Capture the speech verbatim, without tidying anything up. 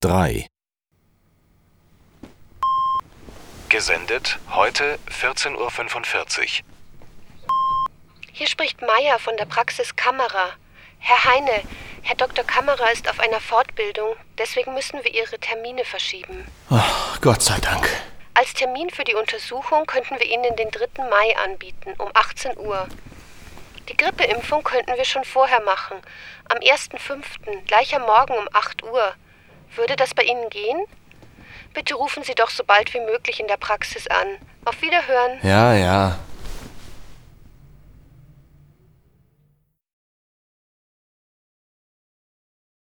drei. Gesendet heute vierzehn Uhr fünfundvierzig. Hier spricht Meier von der Praxis Kammerer. Herr Heine, Herr Doktor Kammerer ist auf einer Fortbildung, deswegen müssen wir Ihre Termine verschieben. Oh, Gott sei Dank. Als Termin für die Untersuchung könnten wir Ihnen den dritten Mai anbieten, um achtzehn Uhr. Die Grippeimpfung könnten wir schon vorher machen, am ersten fünften, gleich am Morgen um acht Uhr. Würde das bei Ihnen gehen? Bitte rufen Sie doch so bald wie möglich in der Praxis an. Auf Wiederhören. Ja, ja.